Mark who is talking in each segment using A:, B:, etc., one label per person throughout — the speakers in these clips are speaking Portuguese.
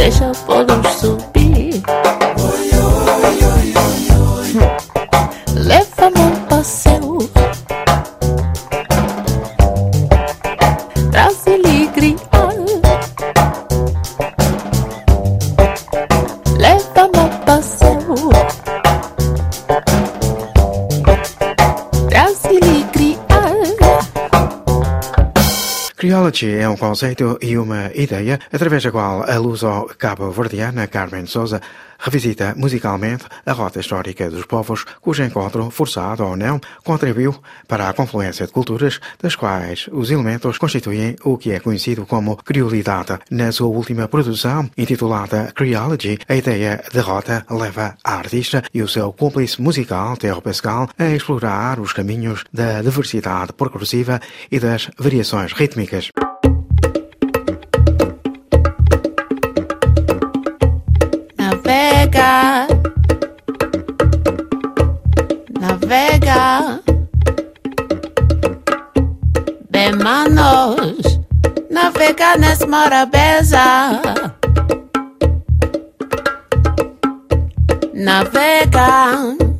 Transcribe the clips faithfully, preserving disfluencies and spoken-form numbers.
A: deixa polos subir. Leva-me um passeio, traz alegria. Leva-me um passeio, traz alegria.
B: Creology é um conceito e uma ideia através da qual a luso-cabo-verdiana Carmen Sousa revisita musicalmente a rota histórica dos povos cujo encontro, forçado ou não, contribuiu para a confluência de culturas das quais os elementos constituem o que é conhecido como criolidade. Na sua última produção, intitulada Creology, a ideia de rota leva a artista e o seu cúmplice musical, Theo Pascal, a explorar os caminhos da diversidade progressiva e das variações rítmicas.
A: Navega, navega, bem manos, navega nessa morabeza. Navega,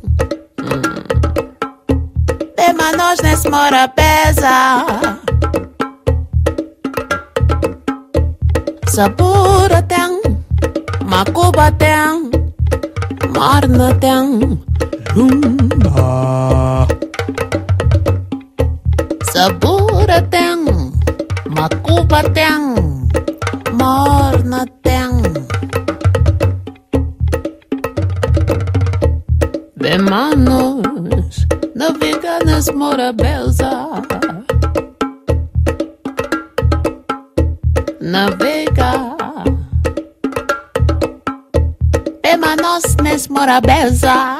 A: bem manos nessa morabeza. Sabura tem, Macuba tem, Marna tem, rumba. Sabura tem, Macuba tem, Marna tem. Bem manos, navega nas morabeza. Navega, manos nes morabeza.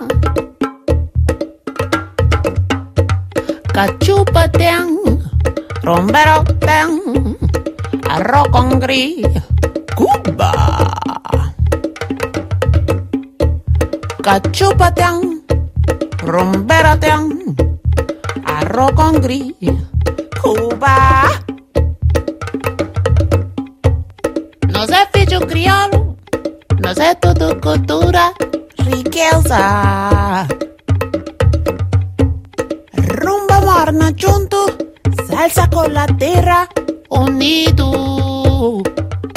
A: Cachupa tem, rombero tem, arroz com gris, Cuba. Cachupa tem, rombero tem, arroz com gris, Cuba. Nós é filho crioulo, nós é tudo cultura, riqueza. Rumba morna junto, salsa com la terra, unido.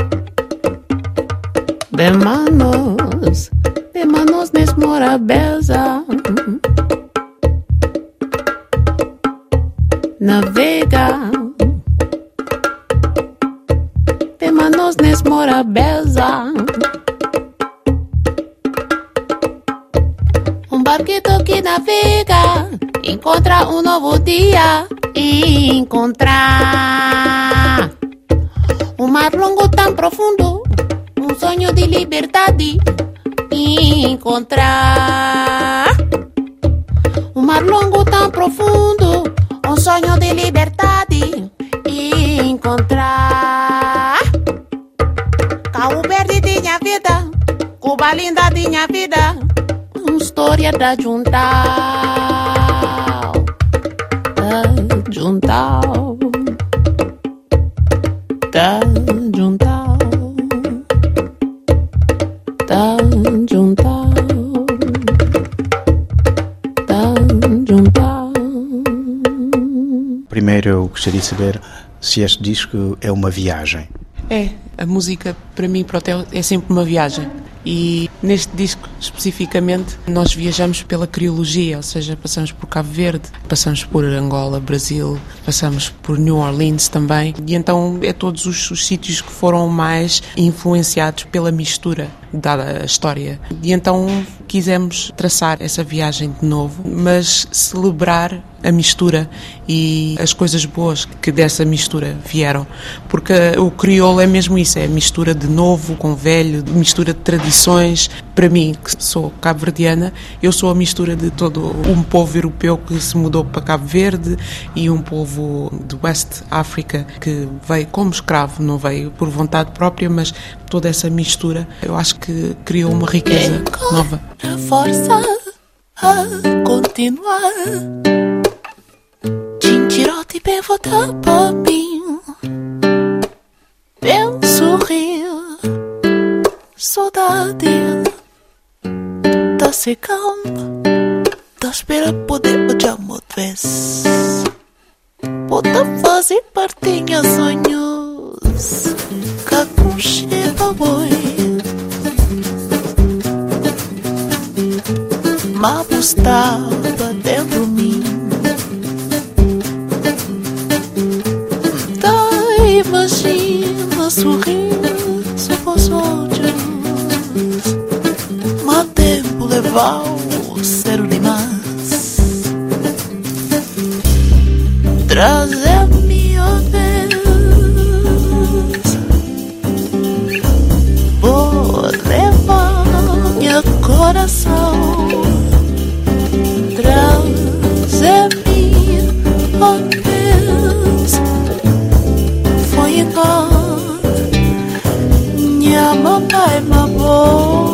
A: Bem manos, bem manos nes morabeza. Navega, bem manos nes morabeza. Um barquito que navega, encontra um novo dia. Encontrar um mar longo tão profundo, um sonho de liberdade. Encontrar um mar longo tão profundo, um sonho de liberdade. Encontrar Cabo Verde tinha vida, Cuba linda tinha vida. História da juntal, da juntal, da juntal, da juntal, da juntal.
B: Primeiro eu gostaria de saber se este disco é uma viagem.
C: É, a música para mim para o Theo é sempre uma viagem. E neste disco especificamente nós viajamos pela criologia, ou seja, passamos por Cabo Verde, passamos por Angola, Brasil, passamos por New Orleans também, e então é todos os, os sítios que foram mais influenciados pela mistura, dada a história. E então quisemos traçar essa viagem de novo, mas celebrar a mistura e as coisas boas que dessa mistura vieram, porque o crioulo é mesmo isso, é mistura de novo com velho, mistura de tradições. Para mim, que sou cabo-verdiana, eu sou a mistura de todo um povo europeu que se mudou para Cabo Verde e um povo do West África que veio como escravo, não veio por vontade própria, mas toda essa mistura eu acho que criou uma riqueza nova.
A: A força a continuar. Chinchirote bem voltar para mim, bem sorrir.
D: Saudade da se calma, da espera poder olhar uma vez. Pode fazer partinha sonhos que aconchega boi. Mas estava dentro de mim. Da imagina sorriso aos olhos. Mas tempo levou ser demais. Trazer-me a vez. Vou levar meu coração. Trazer-me a vez. Foi embora. Minha mamãe me amou.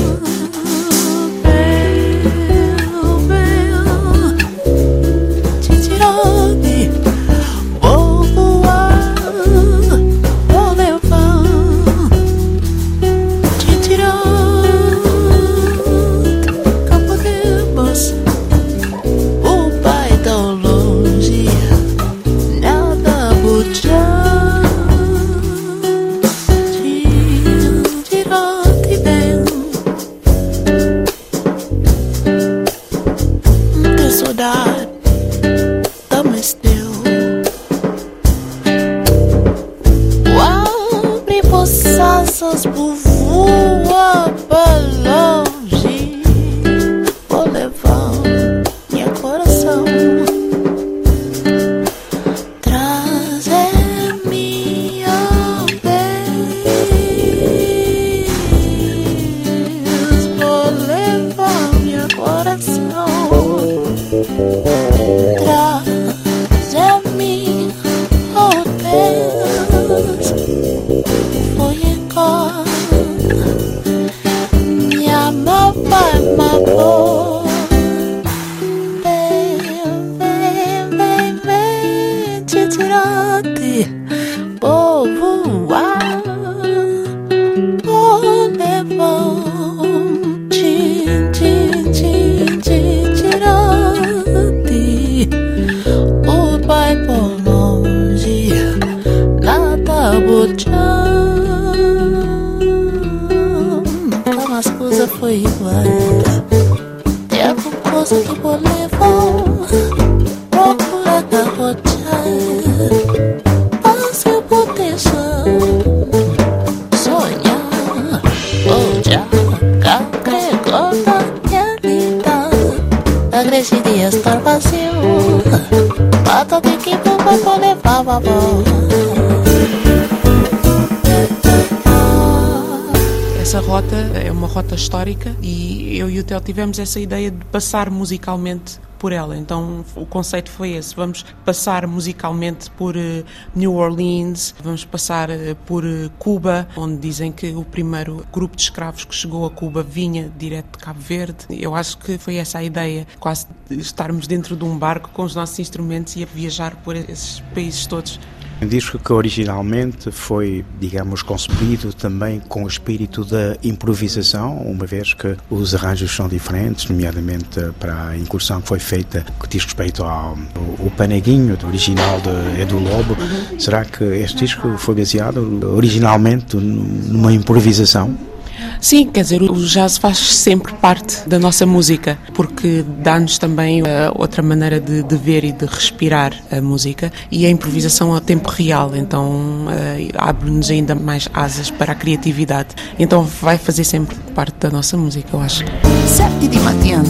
C: Essa rota é uma rota histórica e eu e o Theo tivemos essa ideia de passar musicalmente por ela. Então o conceito foi esse: vamos passar musicalmente por uh, New Orleans, vamos passar uh, por uh, Cuba, onde dizem que o primeiro grupo de escravos que chegou a Cuba vinha direto de Cabo Verde. Eu acho que foi essa a ideia, quase de estarmos dentro de um barco com os nossos instrumentos e a viajar por esses países todos.
B: Um disco que originalmente foi, digamos, concebido também com o espírito da improvisação, uma vez que os arranjos são diferentes, nomeadamente para a incursão que foi feita que diz respeito ao o Paneguinho, do original de Edu Lobo. Uhum. Será que este disco foi baseado originalmente numa improvisação?
C: Sim, quer dizer, o jazz faz sempre parte da nossa música, porque dá-nos também uh, outra maneira de, de ver e de respirar a música, e a improvisação a tempo real, então uh, abre-nos ainda mais asas para a criatividade. Então vai fazer sempre parte da nossa música, eu acho.
D: Sete de manhã,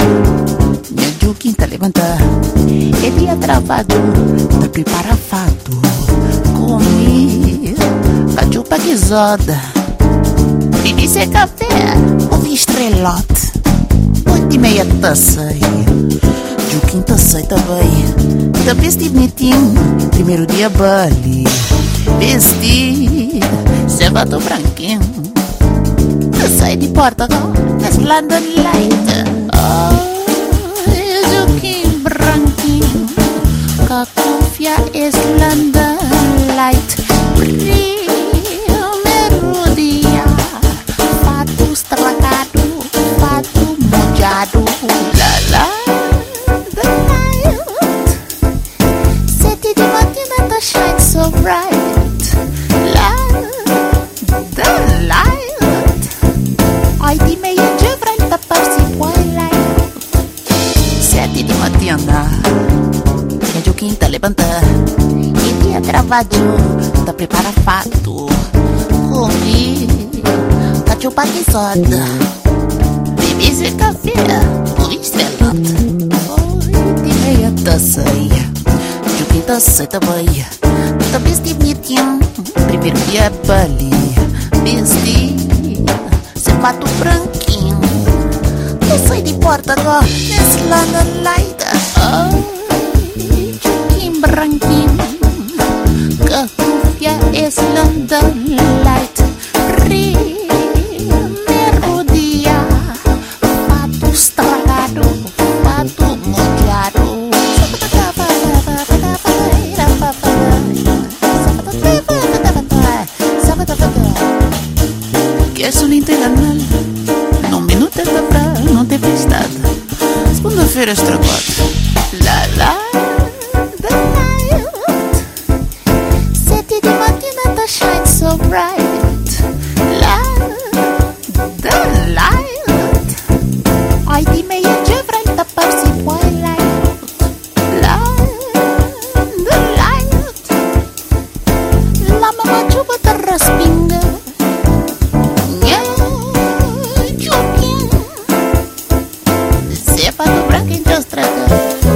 D: minha Juquinta levanta, é dia travado, tá prepara fato, comi, a jupa guisada. Bebi café, ouvi estrelote, oito e meia taçai, Juquinha taçai também, também estive netinho, primeiro dia Bali, vesti, cevato branquinho, taçai de Portugal, as London Light, oh, Juquinha branquinho, cacofia es London Light, primeiro dia, levantar. E dia travado, tá prepara fato. Comi cachorro de soda, bebi esse café, o estrelado. Oi, de meia taça, joguei taça também. Talvez de mitão, primeiro dia bali. Vesti, sapato branquinho. Eu saí de porta agora, nesse lado light. Ai, joguinho branquinho. Café, esse lado light. Primeiro dia, fato estragado, fato molhado. Que é solinho canal, num minuto é pra não ter festado. Segunda-feira estragado. La la, the light. Sete de matina tá shine so bright. La, the light. Ai de meia de vrei tá parece twilight. La, the light. La mama chuva tá raspinga. Sapato branco em teus tragas.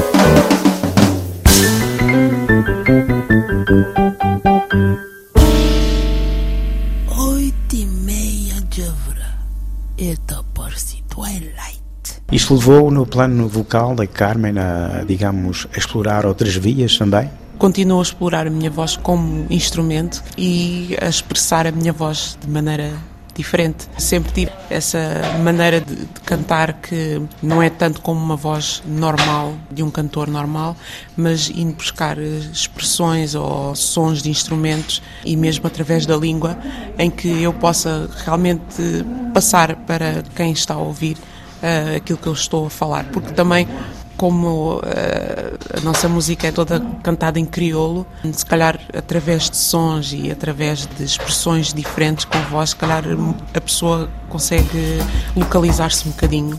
D: Oito e meia de hora. Eta parece twilight.
B: Isto levou no plano vocal da Carmen a, digamos, a explorar outras vias também?
C: Continuo a explorar a minha voz como instrumento e a expressar a minha voz de maneira diferente. Sempre tive essa maneira de, de cantar que não é tanto como uma voz normal, de um cantor normal, mas indo buscar expressões ou sons de instrumentos e mesmo através da língua, em que eu possa realmente passar para quem está a ouvir uh, aquilo que eu estou a falar. Porque também, como uh, a nossa música é toda cantada em crioulo, se calhar através de sons e através de expressões diferentes com voz, se calhar a pessoa consegue localizar-se um bocadinho.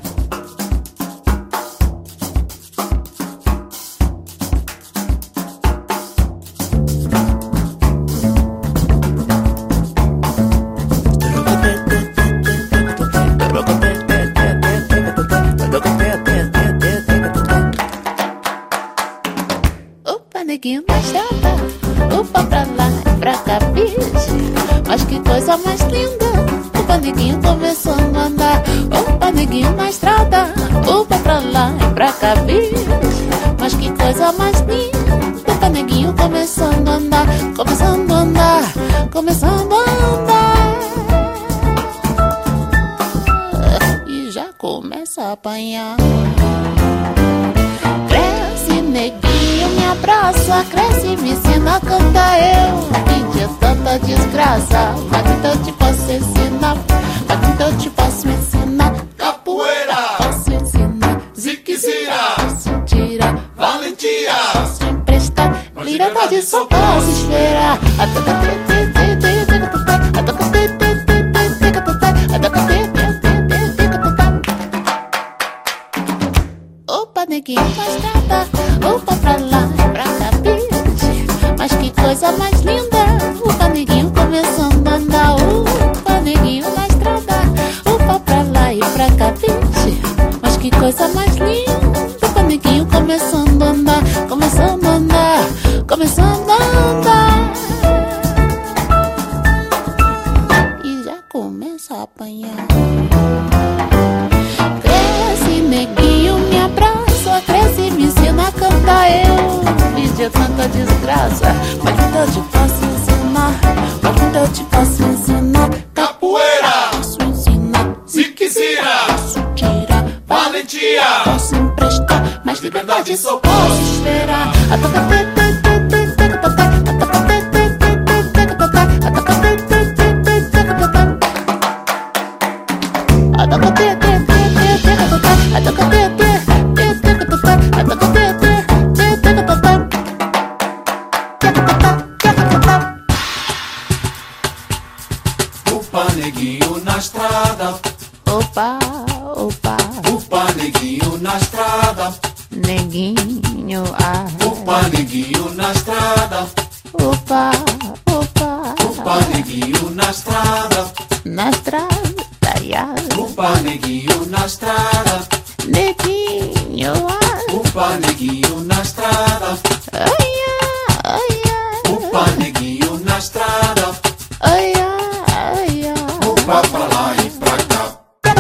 D: Neguinho na estrada, upa pra lá e pra cá, bicho. Mas que coisa mais linda, o neguinho começando a andar. Opa, neguinho na estrada, upa pra lá e pra cá, bicho. Mas que coisa mais linda, o neguinho começando a andar. Começando a andar, começando a andar. E já começa a apanhar. Cresce, neguinho, me abraça. Cresce, me ensina a cantar eu. Pedi tanta desgraça, mas então eu te posso ensinar. Mas então eu te posso ensinar.
E: Capoeira,
D: posso ensinar.
E: ziquezira,
D: posso tirar.
E: valentia,
D: posso emprestar. Liberdade só posso esperar. Opa, neguinho na estrada, opa pra lá e pra cá, bicho. Mas que coisa mais linda, opa, neguinho começando a andar. Opa, neguinho na estrada, opa pra lá e pra cá, bicho. Mas que coisa mais linda, opa, neguinho começando a andar. Começando a andar, começando a andar. E já começa a apanhar. Cresce, neguinho, me abraça. Cresce, me ensina a cantar eu. Pedi tanta desgraça, mas então eu te posso ensinar. Mas então eu te posso ensinar.
E: capoeira,
D: Posso ensinar.
E: ziquezira,
D: Posso tirar.
E: valentia,
D: Posso emprestar. Mas liberdade só posso esperar.
E: Upa, neguinho na estrada,
D: Opa, opa,
E: upa, neguinho na estrada,
D: neguinho, ah.
E: Opa, neguinho na estrada.
D: Opa, opa,
E: Opa, neguinho na estrada.
D: na estrada, ya.
E: Opa, neguinho na estrada.
D: Neguinho, ah.
E: Opa, neguinho na estrada.
D: Ai, ai, ai, ai.
E: Opa, neguinho na estrada.
D: Ai, ai, ai.
E: Opa, pra lá e pra cá.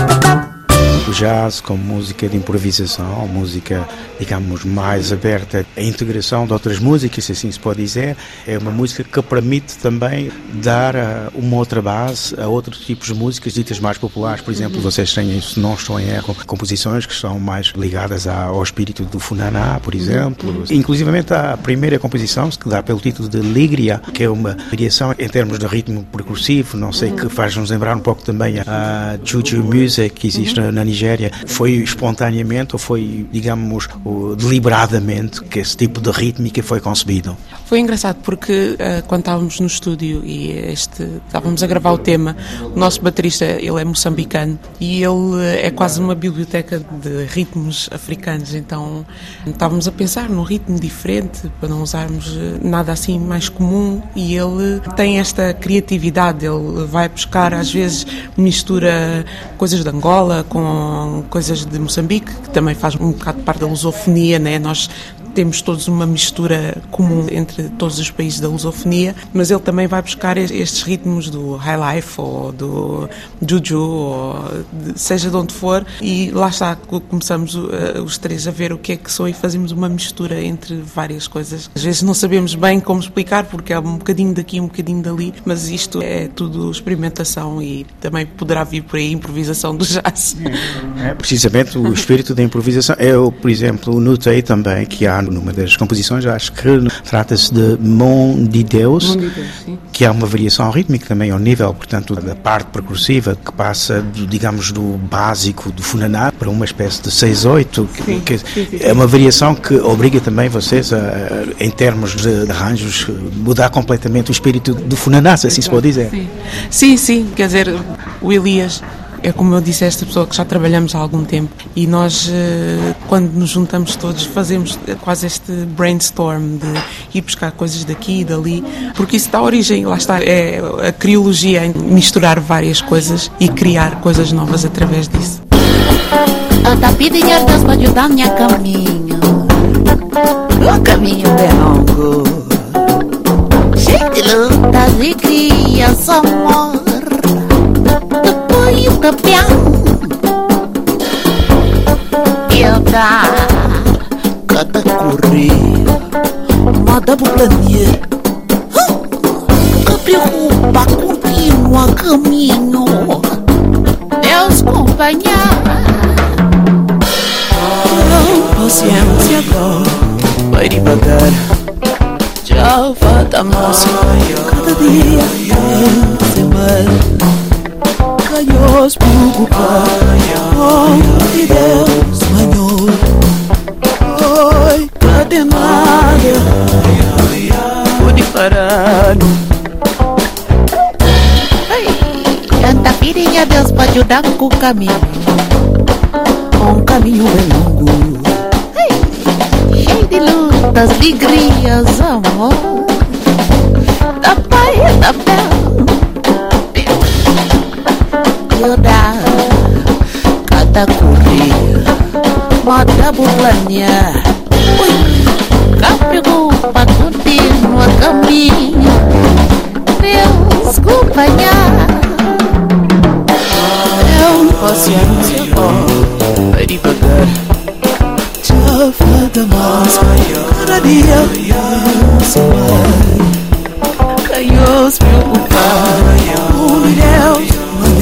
B: O jazz como música de improvisação, música, digamos, mais aberta à integração de outras músicas, se assim se pode dizer, é uma música que permite também dar uh, uma outra base a outros tipos de músicas ditas mais populares. Por exemplo, uhum. vocês têm, se não estou em erro, composições que são mais ligadas ao espírito do Funaná, por exemplo. Uhum. Inclusivamente a primeira composição, que dá pelo título de Ligria, que é uma variação em termos de ritmo percussivo, não sei, uhum. que faz-nos lembrar um pouco também a Juju Music, que existe uhum. na Nigéria. Foi espontaneamente ou foi, digamos, deliberadamente que esse tipo de rítmica foi concebido?
C: Foi engraçado porque uh, quando estávamos no estúdio e este, estávamos a gravar o tema, o nosso baterista, ele é moçambicano e ele é quase uma biblioteca de ritmos africanos, então estávamos a pensar num ritmo diferente para não usarmos nada assim mais comum, e ele tem esta criatividade, ele vai buscar, às vezes mistura coisas de Angola com coisas de Moçambique, que também faz um bocado parte da lusofonia, né? Nós temos todos uma mistura comum entre todos os países da lusofonia, mas ele também vai buscar estes ritmos do high life ou do juju, ou de, seja de onde for, e lá está, começamos uh, os três a ver o que é que são e fazemos uma mistura entre várias coisas. Às vezes não sabemos bem como explicar, porque é um bocadinho daqui, um bocadinho dali, mas isto é tudo experimentação e também poderá vir por aí improvisação do jazz.
B: É, precisamente o espírito da improvisação. Eu, por exemplo, notei também que há numa das composições, acho que trata-se de Mão de Deus,
C: Mão de Deus, sim.
B: Que há uma variação rítmica também ao nível, portanto, da parte percussiva, que passa, do, digamos, do básico do Funaná para uma espécie de seis oito, que, que sim, sim, sim. É uma variação que obriga também vocês, a, a, em termos de, de arranjos, mudar completamente o espírito do Funaná, se assim se pode dizer.
C: Sim. sim, sim, quer dizer, o Elias é, como eu disse, esta pessoa que já trabalhamos há algum tempo, e nós, quando nos juntamos todos, fazemos quase este brainstorm de ir buscar coisas daqui e dali, porque isso dá origem, lá está, é a criologia, em misturar várias coisas e criar coisas novas através disso.
D: Eu tá pedindo a Deus para ajudar minha caminho, o caminho é longo, cheio de lutas e crias, amor. E o campeão eu dá cada correr moda bucania que preocupa continua caminho Deus companhia paciência agora vai devagar já falta mais cada dia sem mais Dios preocupar, oh de Deus, Senhor, oi, cadê nada, pode parar. Canta pedindo a Deus para ajudar com o caminho, um caminho é longo, cheio de lutas, alegrias, amor, da paz, da fé. Dá cada correr moda bucania preocupa continua caminho Deus companhia eu paciência vai devagar já falta mais cada dia se vai caios preocupar por Deus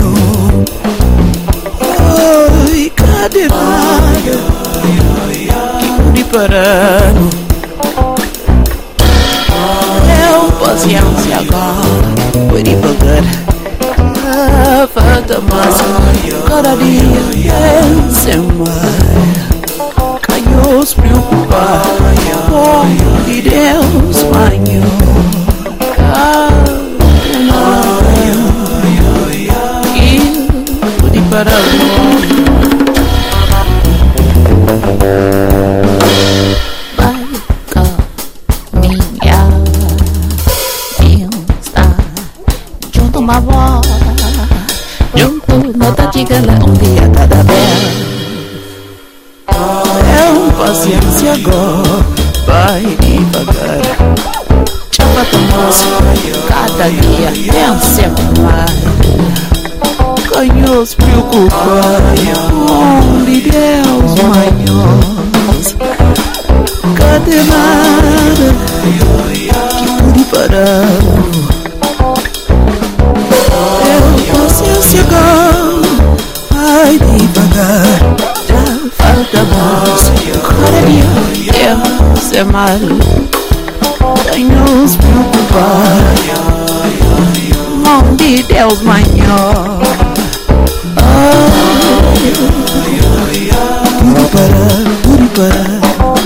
D: cadê nada que parando eu paciência agora foi devagar falta mais cada dia sem mais caiu se preocupar por de Deus Senhor cadê nada que pude parar. nota chegala um dia cada vez. É paciência agora, vai devagar. Chapa tua cada dia é um sempre mais. Ganhou se preocupar, onde Deus manhos. Cadê nada que pude parar? Eu paciência agora, vai devagar. Já falta mais, cada dia Deus é mal. Ganhou se preocupar, onde Deus manhou. Pude parar, pude parar.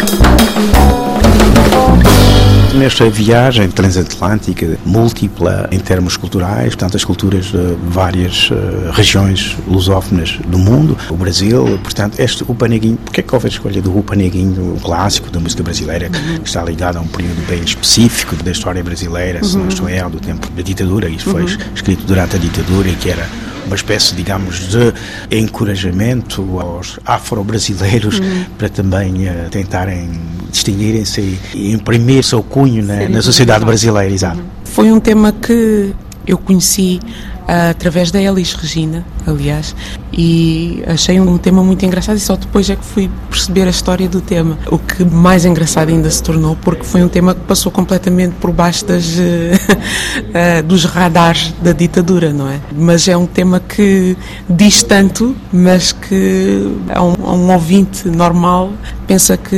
B: Nesta viagem transatlântica múltipla em termos culturais, portanto as culturas de várias uh, regiões lusófonas do mundo, o Brasil, portanto este Upa Neguinho, porque é que houve a escolha do Upa Neguinho, um clássico da música brasileira, que está ligado a um período bem específico da história brasileira, se não estou errado, do tempo da ditadura, isto foi uhum. escrito durante a ditadura e que era uma espécie, digamos, de encorajamento aos afro-brasileiros uhum. para também uh, tentarem distinguirem-se e imprimir seu cunho na, na sociedade brasileira, exato.
C: Foi um tema que eu conheci uh, através da Elis Regina, aliás, e achei um tema muito engraçado e só depois é que fui perceber a história do tema. O que mais engraçado ainda se tornou, porque foi um tema que passou completamente por baixo das, uh, uh, dos radares da ditadura, não é? Mas é um tema que diz tanto, mas que a um, a um ouvinte normal pensa que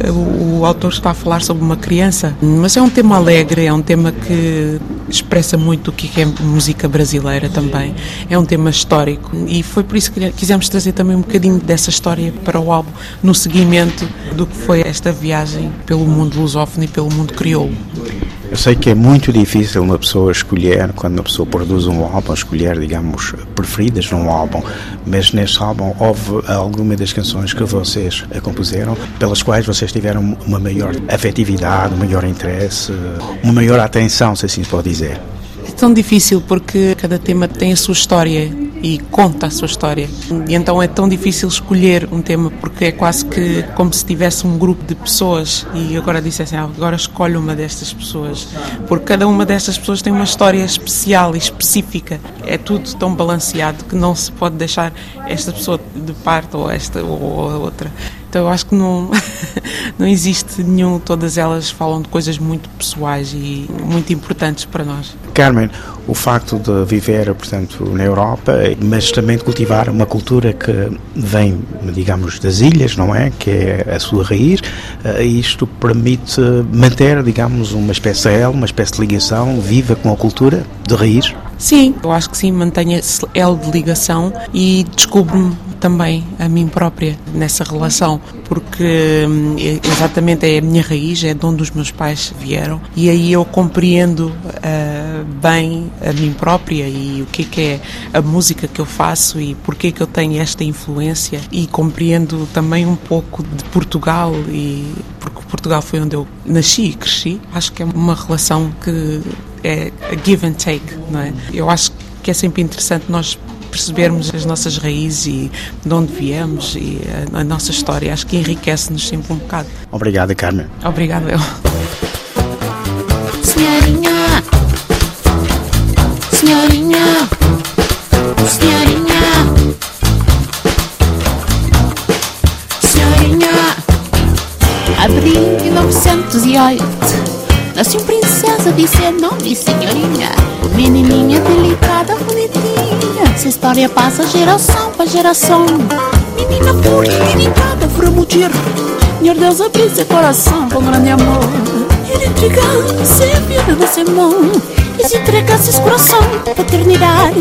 C: o, o autor está a falar sobre uma criança, mas é um tema alegre, é um tema que expressa muito o que é música brasileira também, é um tema histórico e foi por isso que quisemos trazer também um bocadinho dessa história para o álbum, no seguimento do que foi esta viagem pelo mundo lusófono e pelo mundo crioulo.
B: Eu sei que é muito difícil uma pessoa escolher, quando uma pessoa produz um álbum, escolher, digamos, preferidas num álbum, mas neste álbum houve alguma das canções que vocês compuseram, pelas quais vocês tiveram uma maior afetividade, um maior interesse, uma maior atenção, se assim se pode dizer.
C: É tão difícil porque cada tema tem a sua história e conta a sua história. E então é tão difícil escolher um tema porque é quase que como se tivesse um grupo de pessoas e agora dissessem, ah, agora escolhe uma destas pessoas. Porque cada uma destas pessoas tem uma história especial e específica. É tudo tão balanceado que não se pode deixar esta pessoa de parte ou esta ou a outra. Então eu acho que não, não existe nenhum, todas elas falam de coisas muito pessoais e muito importantes para nós.
B: Carmen, o facto de viver, portanto, na Europa, mas também de cultivar uma cultura que vem, digamos, das ilhas, não é? Que é a sua raiz, isto permite manter, digamos, uma espécie de elo, uma espécie de ligação viva com a cultura de raiz?
C: Sim, eu acho que sim, mantenho esse elo de ligação e descubro-me também a mim própria nessa relação, porque exatamente é a minha raiz, é de onde os meus pais vieram e aí eu compreendo uh, bem a mim própria e o que é, que é a música que eu faço e porque é que eu tenho esta influência e compreendo também um pouco de Portugal e porque Portugal foi onde eu nasci e cresci. Acho que é uma relação que é a give and take, não é? Eu acho que é sempre interessante nós percebermos as nossas raízes e de onde viemos e a, a nossa história. Acho que enriquece-nos sempre um bocado.
B: Obrigada, Carmen.
C: Obrigado, eu.
D: Senhorinha, senhorinha, senhorinha, senhorinha. Abril de novecentos e oito nasceu princesa de seu nome, senhorinha. Menininha delicada, bonitinha. Essa história passa geração para geração. Menina pura e delicada, framudira. Senhor Deus, abriu seu coração com grande amor. Ele entregasse a vida na sua mão e se entregasse esse coração para eternidade.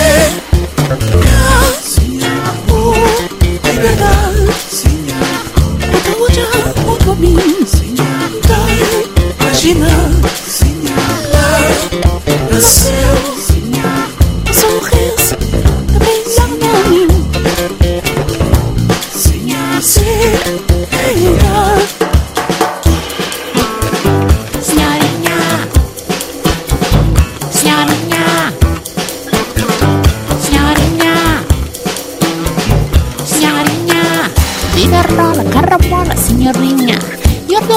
D: Amor, liberdade. Então hoje amo por mim. Imagina, lá nasceu um sorriso que brilha em mim. Senhorinha, senhorinha, senhorinha,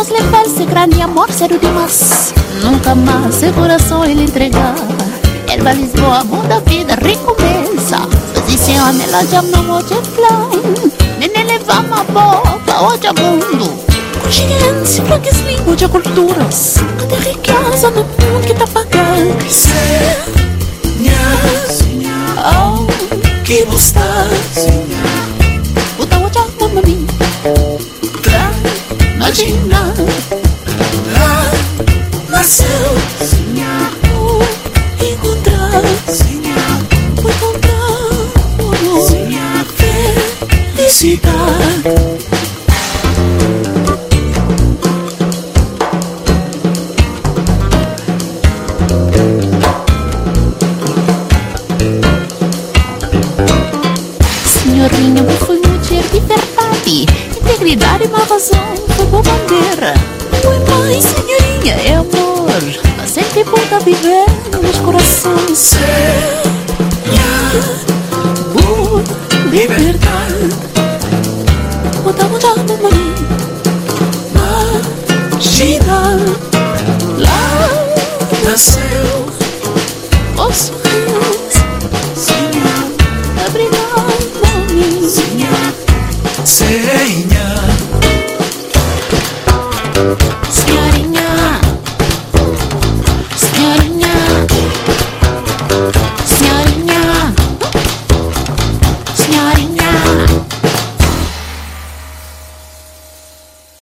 D: nos levar esse grande amor sério demais. Nunca mais seu coração ele entregar. Erva Lisboa muda a vida, recomeça. Posição nela já não pode fly. Nem levar uma boca, hoje é mundo. Consciência, plaques língua de culturas. Cada riqueza no mundo que tá pagando. Oh, que gostar. Puta, hoje é mamma mia. Imagina. Lá nasceu. Oh, encontrar. Foi encontrar. Felicidade. Senhorinha, mas foi mulher de verdade. Integridade e uma razão, foi boa bandeira. Foi mais, senhorinha, é amor. Mas sempre volta a viver nos corações. Senhor, por liberdade. Muda, muda, muda, imagina. Lá nasceu. Posso